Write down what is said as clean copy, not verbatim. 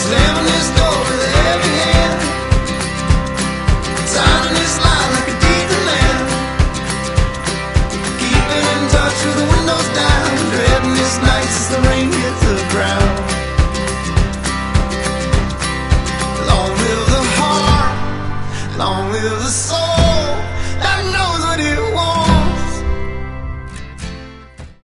slamming this door with every hand, signing this line like a deed to land, keeping in touch with the windows down, dreading this night as the rain hits the ground. Long live the heart, long live the soul.